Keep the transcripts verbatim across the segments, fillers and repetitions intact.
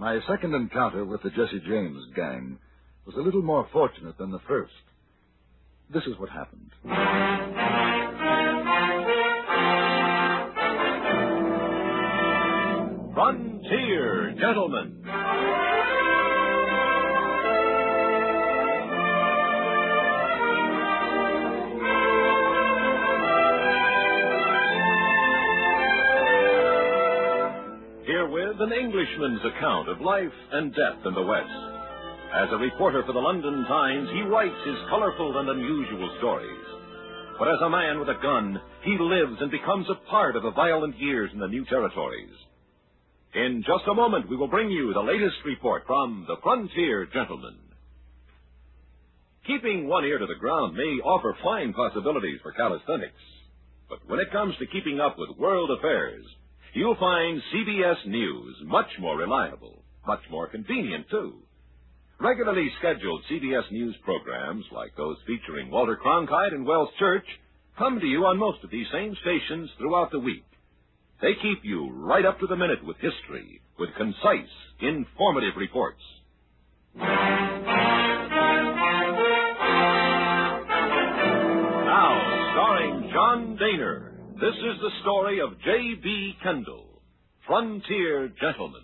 My second encounter with the Jesse James gang was a little more fortunate than the first. This is what happened. Frontier Gentlemen. Herewith an Englishman's account of life and death in the West. As a reporter for the London Times, he writes his colorful and unusual stories. But as a man with a gun, he lives and becomes a part of the violent years in the new territories. In just a moment, we will bring you the latest report from the Frontier Gentlemen. Keeping one ear to the ground may offer fine possibilities for calisthenics. But when it comes to keeping up with world affairs, you'll find C B S News much more reliable, much more convenient, too. Regularly scheduled C B S News programs, like those featuring Walter Cronkite and Wells Church, come to you on most of these same stations throughout the week. They keep you right up to the minute with history, with concise, informative reports. Now, starring John Daner, this is the story of J B. Kendall, Frontier Gentleman.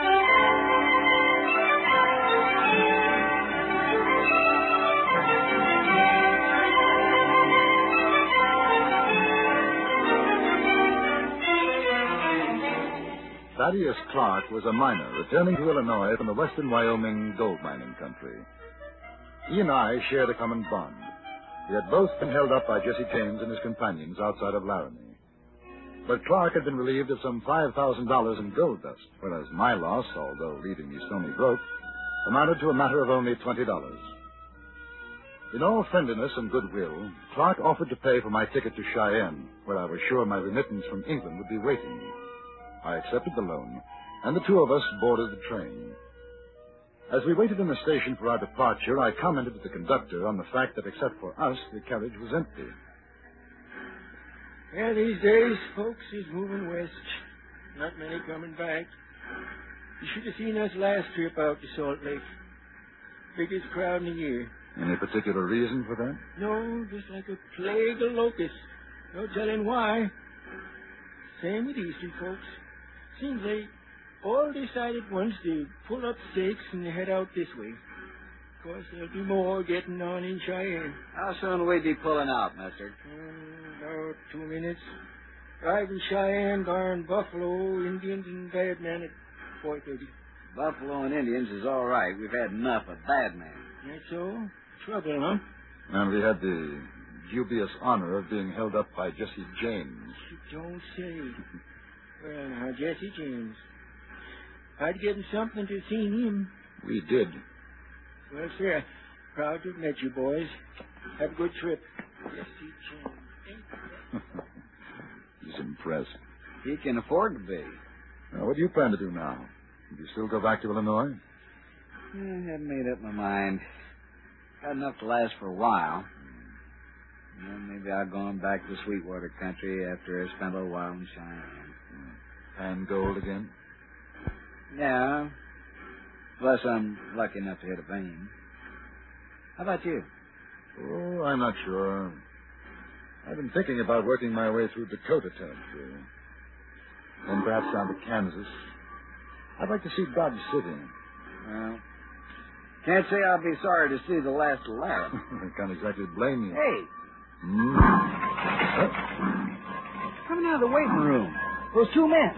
Thaddeus Clark was a miner returning to Illinois from the western Wyoming gold mining country. He and I shared a common bond. We had both been held up by Jesse James and his companions outside of Laramie. But Clark had been relieved of some five thousand dollars in gold dust, whereas my loss, although leaving me stony broke, amounted to a matter of only twenty dollars. In all friendliness and goodwill, Clark offered to pay for my ticket to Cheyenne, where I was sure my remittance from England would be waiting me. I accepted the loan, and the two of us boarded the train. As we waited in the station for our departure, I commented to the conductor on the fact that except for us, the carriage was empty. Yeah, these days, folks is moving west. Not many coming back. You should have seen us last trip out to Salt Lake. Biggest crowd in the year. Any particular reason for that? No, just like a plague of locusts. No telling why. Same with these two folks. Seems they all decided once to pull up stakes and head out this way. Of course, there'll be more getting on in Cheyenne. How soon will we be pulling out, mister? Um, about two minutes. Driving Cheyenne, barring Buffalo, Indians, and Bad Man at four thirty. Buffalo and Indians is all right. We've had enough of Bad Man. That's so? Trouble, huh? And we had the dubious honor of being held up by Jesse James. You don't say. Well, now, Jesse James. I'd given something to see him. We did. Well, sir, proud to have met you boys. Have a good trip. Jesse James. He's impressed. He can afford to be. Now, what do you plan to do now? Do you still go back to Illinois? I haven't made up my mind. Got enough to last for a while. Well, maybe I'll go on back to Sweetwater country after I spent a little while in Cheyenne. And gold again? Yeah. Unless I'm lucky enough to hit a vein. How about you? Oh, I'm not sure. I've been thinking about working my way through Dakota territory. Then perhaps down to Kansas. I'd like to see Dodge City. Well, can't say I'll be sorry to see the last of Laramie. I can't exactly blame you. Hey. Mm. Coming out of the waiting room. Those two men.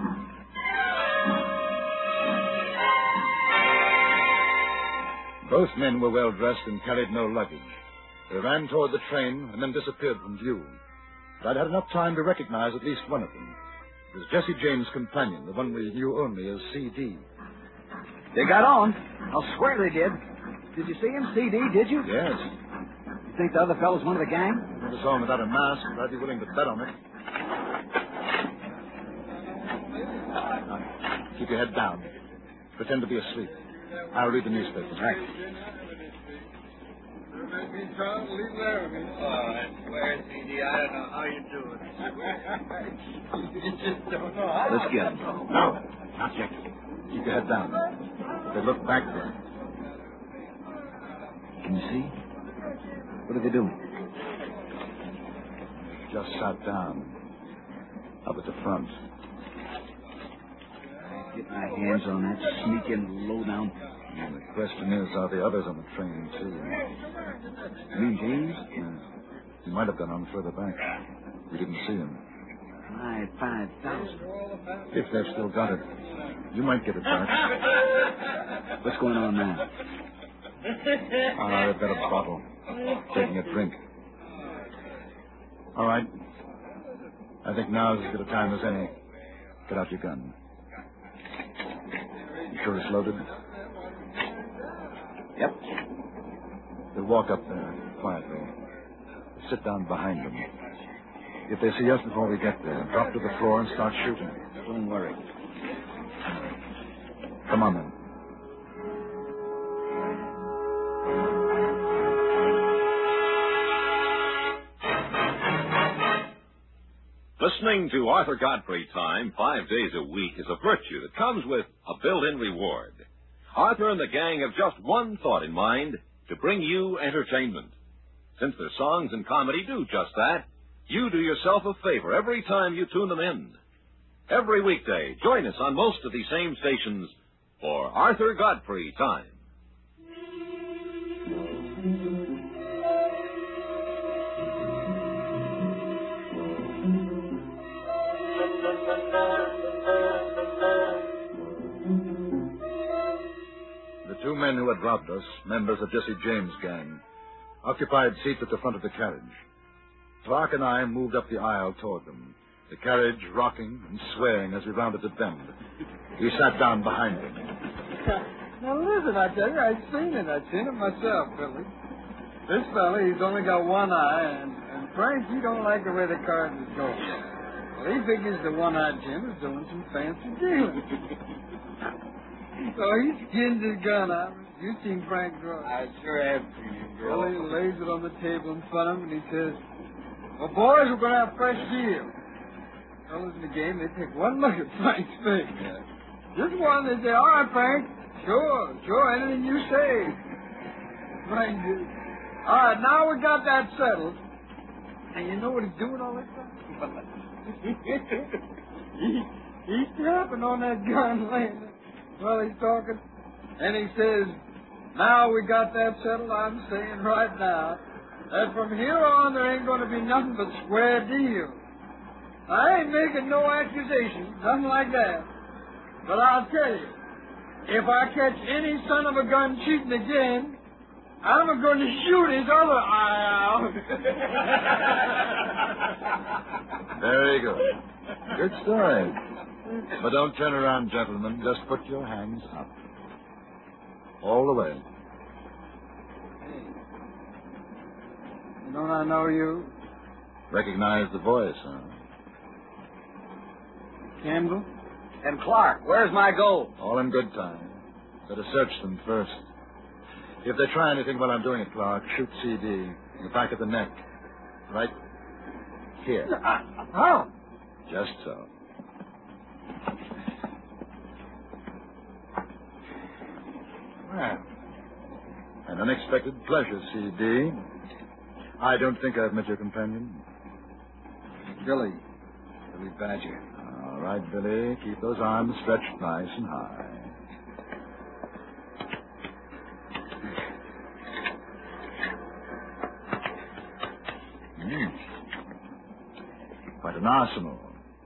Both men were well dressed and carried no luggage. They ran toward the train and then disappeared from view. But I'd had enough time to recognize at least one of them. It was Jesse James' companion, the one we knew only as C D. They got on. I'll swear they did. Did you see him, C D, did you? Yes. You think the other fellow's one of the gang? I never saw him without a mask, but I'd be willing to bet on it. Now, keep your head down. Pretend to be asleep. I'll read the newspaper. Right. Oh, I swear, C D, I don't know how you do it. You just don't know how. Let's get him. No, not yet. Keep your head down. They look back there. Can you see? What are they doing? Just sat down. Up at the front. Get my hands on that sneaking lowdown. And the question is, are the others on the train, too? You mean James? Yeah. He might have gone on further back. We didn't see him. My five thousand. If they've still got it, you might get it back. What's going on now? Ah, they've got a bottle. Taking a drink. All right. I think now's as good a time as any. Get out your gun. You sure it's loaded? Yep. They'll walk up there, quietly. Sit down behind them. If they see us before we get there, drop to the floor and start shooting. Don't worry. Come on, then. Listening to Arthur Godfrey Time five days a week is a virtue that comes with a built-in reward. Arthur and the gang have just one thought in mind, to bring you entertainment. Since their songs and comedy do just that, you do yourself a favor every time you tune them in. Every weekday, join us on most of these same stations for Arthur Godfrey Time. The two men who had robbed us, members of Jesse James' gang, occupied seats at the front of the carriage. Clark and I moved up the aisle toward them, the carriage rocking and swaying as we rounded the bend. We sat down behind them. Now, listen, I tell you, I've seen it. I've seen it myself, Billy. This fella, he's only got one eye, and, and Frank, he don't like the way the cards is going. Well, he figures the one-eyed Jim is doing some fancy dealing. So he skins his gun out. You've seen Frank draw. I sure have seen him, Well, girl. he lays it on the table in front of him, and he says, well, boys, we're going to have a fresh deal. Fellas in the game, they take one look at Frank's face. Just one, they say, all right, Frank. Sure, sure, anything you say. Frank did. All right, now we got that settled. And you know what he's doing all this time? he, he's tapping on that gun laying there while he's talking. And he says, now we got that settled, I'm saying right now that from here on there ain't going to be nothing but square deal. I ain't making no accusations, nothing like that. But I'll tell you, if I catch any son of a gun cheating again, I'm going to shoot his other eye out. Very good. Good story. But don't turn around, gentlemen. Just put your hands up. All the way. Don't I know you? Recognize the voice, huh? Campbell? And Clark, where's my gold? All in good time. Better search them first. If they try anything while I'm doing it, Clark, shoot C D in the back of the neck. Right here. Oh. Just so. Well, an unexpected pleasure, C D. I don't think I've met your companion. Billy. Billy Badger. All right, Billy. Keep those arms stretched nice and high. Mm. Quite an arsenal.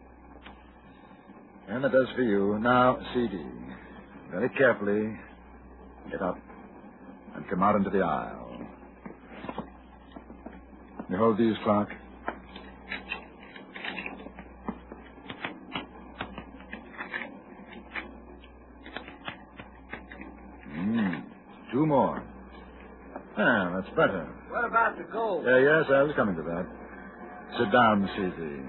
And that does for you. Now, C D. Very carefully, get up and come out into the aisle. You hold these, Clark. Mm. Two more. Ah, that's better. What about the gold? Uh, yes, I was coming to that. Sit down, C D.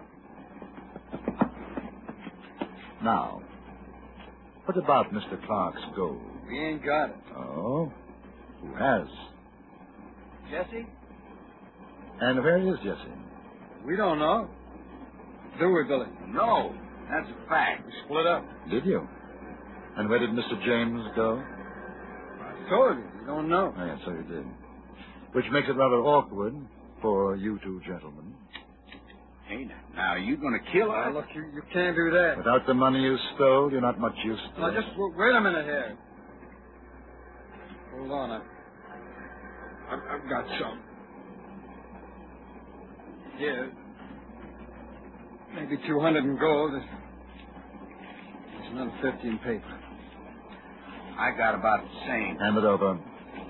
Now, what about Mister Clark's gold? We ain't got it. Oh? Who has? Jesse? And where is Jesse? We don't know. Do we, Billy? No, that's a fact. We split up. Did you? And where did Mister James go? I told you. You don't know. Oh, yes, so you did. Which makes it rather awkward for you two gentlemen. Hey, now, are you going to kill Now, us? look, you, you can't do that. Without the money you stole, you're not much use to Now, us. just w- wait a minute here. Hold on. I, I've, I've got some. Here. Maybe two hundred in gold. There's, there's another fifty in paper. I got about the same. Hand it over.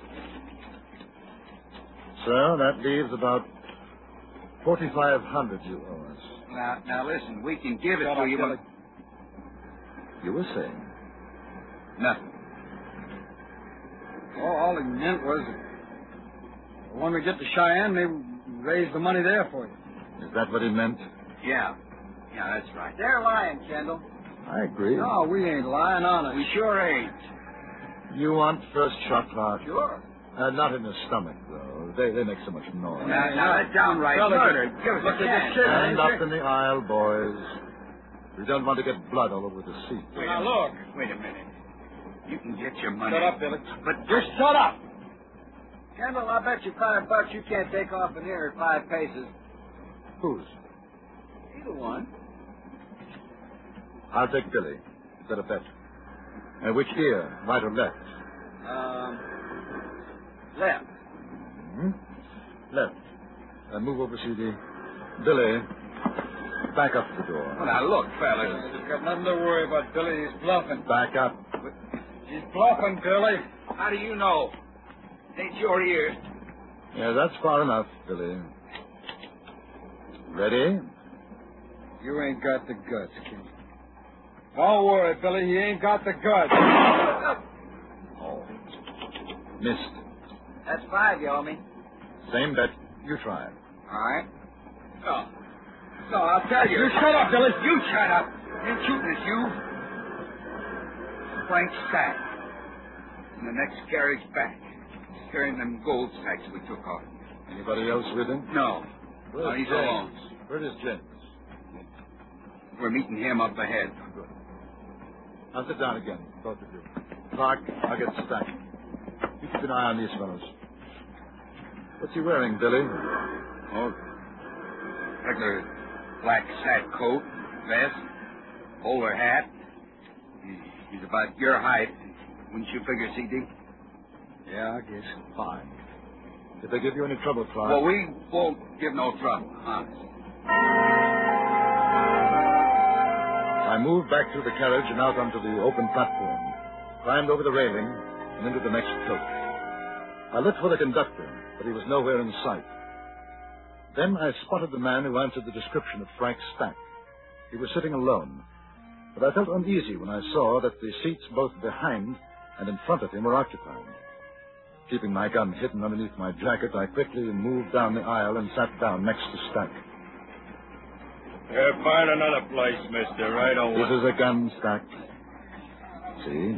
So that leaves about forty-five hundred you owe us. Now, now listen, we can give it Shut to up, you, Billy. but You were saying. nothing. All, all he meant was that when we get to Cheyenne, maybe we raise the money there for you. Is that what he meant? Yeah. Yeah, that's right. They're lying, Kendall. I agree. No, we ain't lying on it. We sure ain't. You want first shot, Clark? Sure. Uh, not in the stomach, though. They, they make so much noise. Now, now that's downright Fella, murder. Give us look a at chance. this kid. Stand up in the aisle, boys. We don't want to get blood all over the seat. Wait Now, a look. minute. Wait a minute. You can get your money. Shut up, Billy. But Just shut up. Kendall, I bet you five bucks you can't take off in here at five paces. Whose? Either one. I'll take Billy. Is that a bet? Uh, which ear, right or left? Um, left. Hmm? Left. Uh, move over, C D. Billy, back up to the door. well, now look, fellas. He's got nothing to worry about, Billy. He's bluffing. Back up. He's bluffing, Billy. How do you know? It ain't your ears. Yeah, that's far enough, Billy. Ready? You ain't got the guts, kid. Don't worry, Billy. He ain't got the guts. Oh. Missed. That's five, you owe me. Same bet. You try. All right. No. No, I'll tell you. You shut up, Billy. You shut up. You shooting us, you. Frank Stack. In the next carriage back. Carrying them gold sacks we took off. Anybody else with him? No. Where's No, he's James? alone. Where is James? We're meeting him up ahead. Good. I'll sit down again, both of you. Clark, I'll get Stack. You keep an eye on these fellows. What's he wearing, Billy? Oh, regular black sack coat, vest, bowler hat. He- He's about your height. Wouldn't you figure, C D? Yeah, I guess. Fine. If they give you any trouble, Clark... Well, we won't give no trouble, honest. I moved back through the carriage and out onto the open platform, climbed over the railing, and into the next coach. I looked for the conductor, but he was nowhere in sight. Then I spotted the man who answered the description of Frank Stack. He was sitting alone, but I felt uneasy when I saw that the seats both behind and in front of him were occupied. Keeping my gun hidden underneath my jacket, I quickly moved down the aisle and sat down next to Stack. Yeah, find another place, mister. I don't This want... is a gun, Stack. See?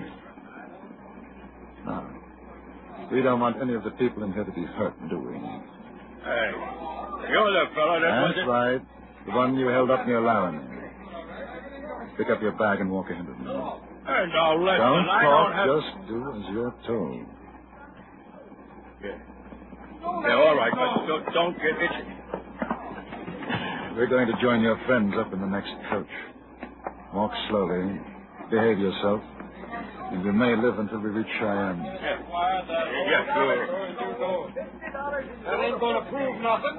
Now, we don't want any of the people in here to be hurt, do we? Hey, you're the fellow that was... That's right. The one you held up near Laramie. Pick up your bag and walk ahead with me. Hey, now, listen, Don't I talk, don't have... just do as you're told. Yeah. Yeah, all right, but don't, don't get itchy. We're going to join your friends up in the next coach. Walk slowly, behave yourself, and you may live until we reach Cheyenne. Yeah, sure. That ain't gonna prove nothing.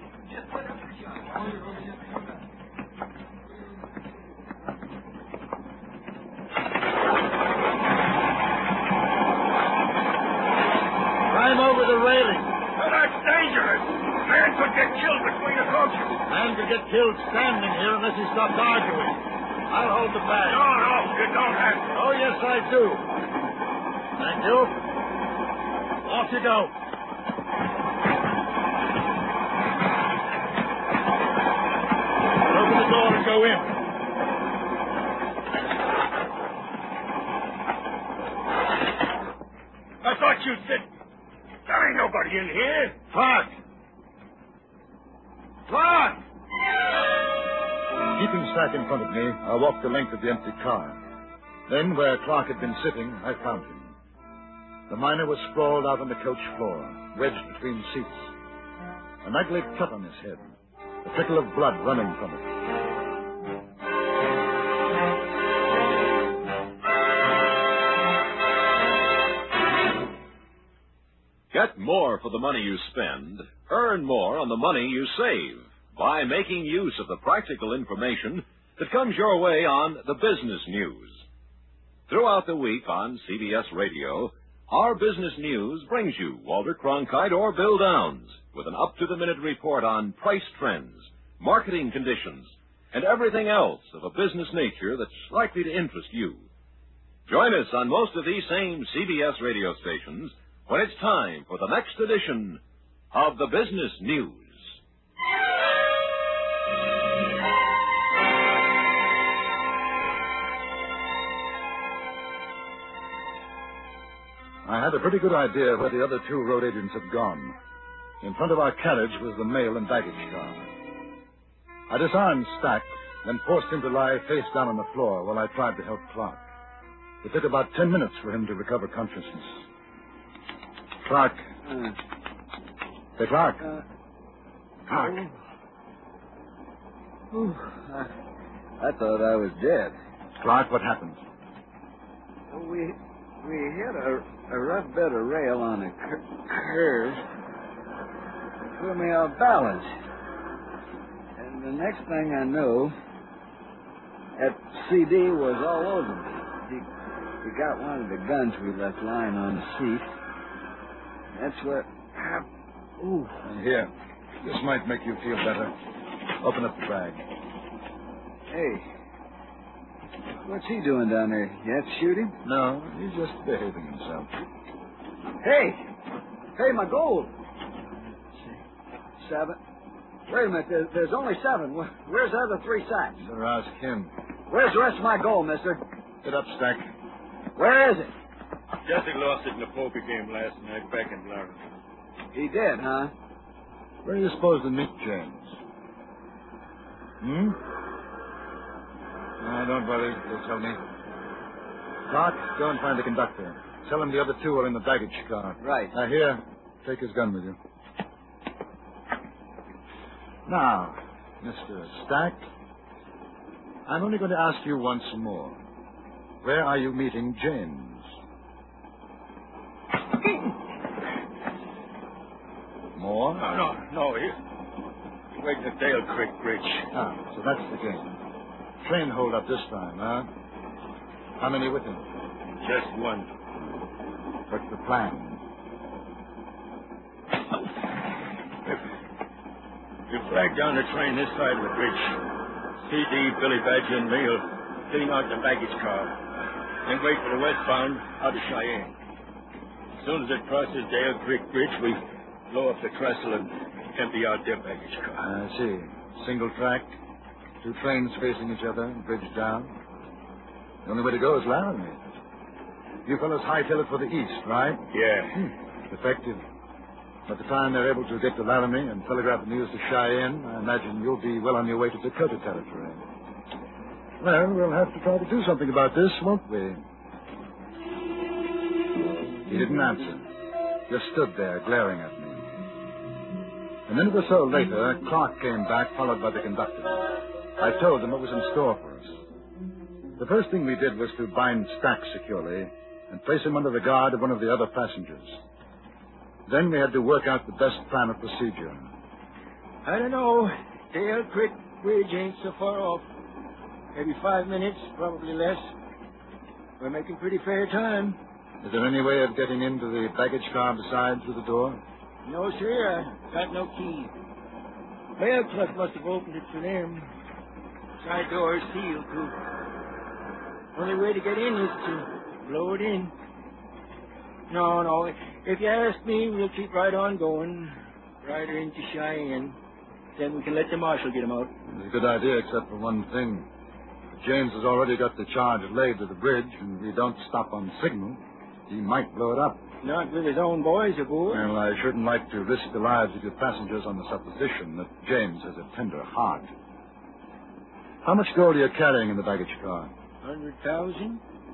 Climb over the railing. Well, that's dangerous. Man could get killed between the coaches. Man could get killed standing here unless he stops arguing. I'll hold the bag. No, no, you don't have to. Oh, yes, I do. Thank you. Off you go. Open the door and go in. I thought you said... There ain't nobody in here. Clark! Clark! Keeping Stack in front of me, I walked the length of the empty car. Then, where Clark had been sitting, I found him. The miner was sprawled out on the coach floor, wedged between seats. An ugly cut on his head, a trickle of blood running from it. Get more for the money you spend. Earn more on the money you save by making use of the practical information that comes your way on the business news. Throughout the week on C B S Radio, our business news brings you Walter Cronkite or Bill Downs with an up-to-the-minute report on price trends, marketing conditions, and everything else of a business nature that's likely to interest you. Join us on most of these same C B S radio stations when it's time for the next edition of the Business News. I had a pretty good idea where the other two road agents had gone. In front of our carriage was the mail and baggage car. I disarmed Stack, then forced him to lie face down on the floor while I tried to help Clark. It took about ten minutes for him to recover consciousness. Clark. Uh, Hey, Clark. uh, Clark. Whew, I, I thought I was dead. Clark, what happened? Well, we we hit a, a rough bit of rail on a cur- curve. It threw me off balance. And the next thing I knew, that C D was all over me. He, he got one of the guns we left lying on the seat. That's what happened. Ooh. And here, this might make you feel better. Open up the bag. Hey. What's he doing down there? You have to shoot him? No, he's just behaving himself. Hey! Hey, my gold! Seven. Wait a minute, there's, there's only seven. Where- Where's the other three sacks? Better ask him. Where's the rest of my gold, mister? Get up, Stack. Where is it? Jesse lost it in the poker game last night back in Lawrence. He did, huh? Where are you supposed to meet James? Hmm? No, don't worry. They'll tell me. Clark, go and find the conductor. Tell him the other two are in the baggage car. Right. Now, here, take his gun with you. Now, Mister Stack, I'm only going to ask you once more. Where are you meeting James? More? No, no, no. He, he's waiting at Dale Creek Bridge. Ah, so that's the game. Train hold up this time, huh? How many with him? Just one. What's the plan? You flag down the train this side of the bridge. C D, Billy Badger, and me will clean out the baggage car. Then wait for the westbound out of Cheyenne. As soon as it crosses Dale Creek Bridge, we blow up the trestle and empty out their baggage car. I see. Single track, two trains facing each other, bridge down. The only way to go is Laramie. You fellows hightail it for the east, right? Yeah. Hmm. Effective. By the time they're able to get to Laramie and telegraph the news to Cheyenne, I imagine you'll be well on your way to Dakota territory. Well, we'll have to try to do something about this, won't we? He didn't answer. Just stood there, glaring at me. A minute or so later, Clark came back, followed by the conductor. I told him what was in store for us. The first thing we did was to bind Stack securely and place him under the guard of one of the other passengers. Then we had to work out the best plan of procedure. I don't know. Dale Creek Bridge ain't so far off. Maybe five minutes, probably less. We're making pretty fair time. Is there any way of getting into the baggage car besides through the door? No, sir. I got no key. Mail clerk must have opened it for them. Side door is sealed, too. Only way to get in is to blow it in. No, no. If you ask me, we'll keep right on going. Right into Cheyenne. Then we can let the marshal get him out. It's a good idea, except for one thing. If James has already got the charge laid to the bridge, and we don't stop on signal, he might blow it up. Not with his own boys aboard. Well, I shouldn't like to risk the lives of your passengers on the supposition that James has a tender heart. How much gold are you carrying in the baggage car? Hundred thousand?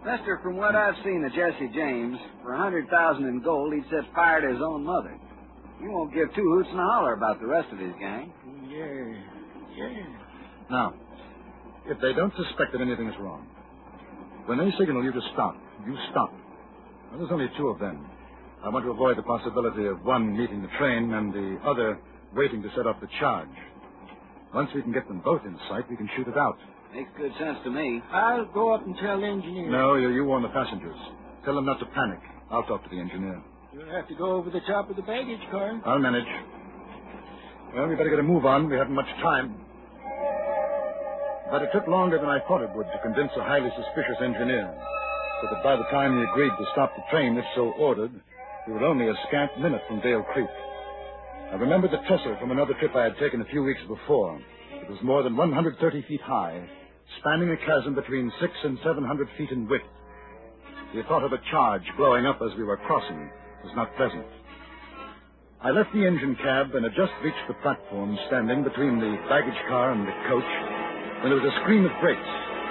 Mister, from what I've seen of Jesse James, for a hundred thousand in gold, he'd set fire to his own mother. He won't give two hoots and a holler about the rest of his gang. Yeah, yeah. Now, if they don't suspect that anything is wrong, when they signal you to stop, you stop. Well, there's only two of them. I want to avoid the possibility of one meeting the train and the other waiting to set off the charge. Once we can get them both in sight, we can shoot it out. Makes good sense to me. I'll go up and tell the engineer. No, you, you warn the passengers. Tell them not to panic. I'll talk to the engineer. You'll have to go over the top of the baggage car. I'll manage. Well, we better get a move on. We haven't much time. But it took longer than I thought it would to convince a highly suspicious engineer. So that by the time he agreed to stop the train, if so ordered, we were only a scant minute from Dale Creek. I remembered the trestle from another trip I had taken a few weeks before. It was more than one hundred thirty feet high, spanning a chasm between six and seven hundred feet in width. The thought of a charge blowing up as we were crossing was not pleasant. I left the engine cab and had just reached the platform, standing between the baggage car and the coach, when there was a scream of brakes.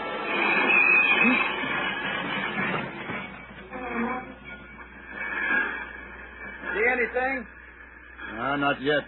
See anything? Ah, not yet.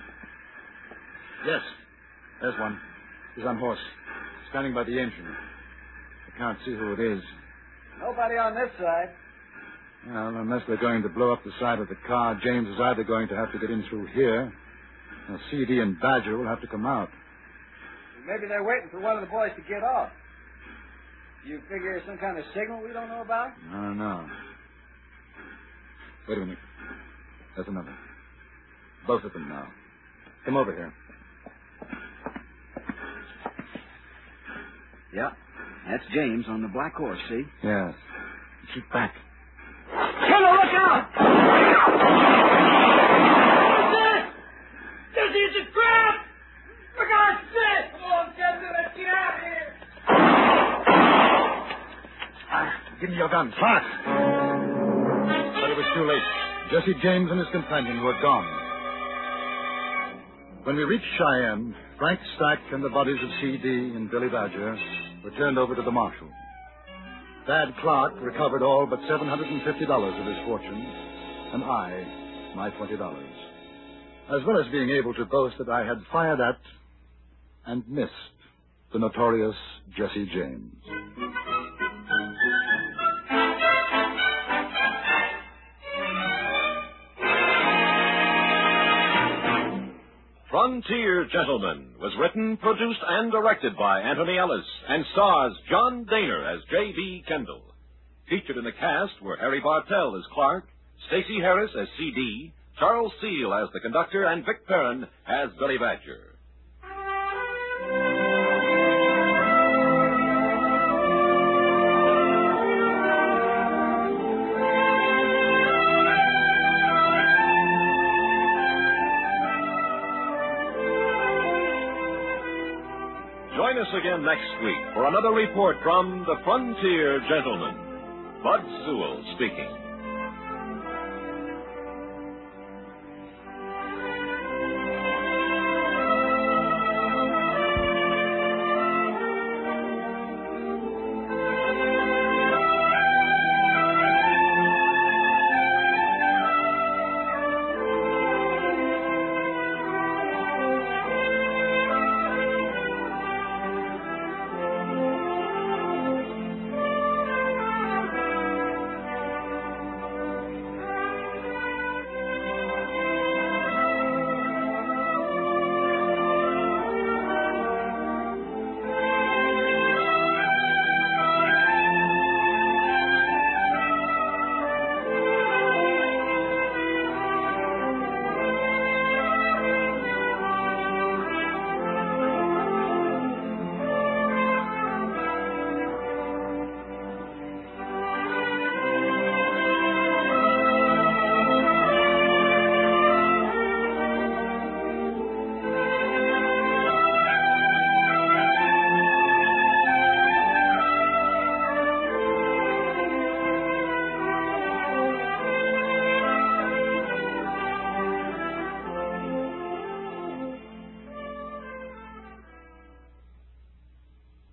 Yes, there's one. He's on horse, standing by the engine. I can't see who it is. Nobody on this side. Well, unless they're going to blow up the side of the car, James is either going to have to get in through here, or C D and Badger will have to come out. Maybe they're waiting for one of the boys to get off. You figure it's some kind of signal we don't know about? No, no. Wait a minute. There's another. Both of them now. Come over here. Yeah, that's James on the black horse, see? Yes. Keep back. Killer, look out! This is a trap! For God's sake! Come on, Jesse, let's get out of here! Ah, give me your gun. Fast! But it was too late. Jesse James and his companion were gone. When we reached Cheyenne, Frank Stack and the bodies of C D and Billy Badger were turned over to the marshal. Thad Clark recovered all but seven hundred fifty dollars of his fortune, and I, my twenty dollars, as well as being able to boast that I had fired at and missed the notorious Jesse James. Frontier Gentlemen was written, produced, and directed by Anthony Ellis and stars John Daner as J B. Kendall. Featured in the cast were Harry Bartell as Clark, Stacey Harris as C D, Charles Steele as the conductor, and Vic Perrin as Billy Badger. Join us again next week for another report from the Frontier Gentlemen. Bud Sewell speaking.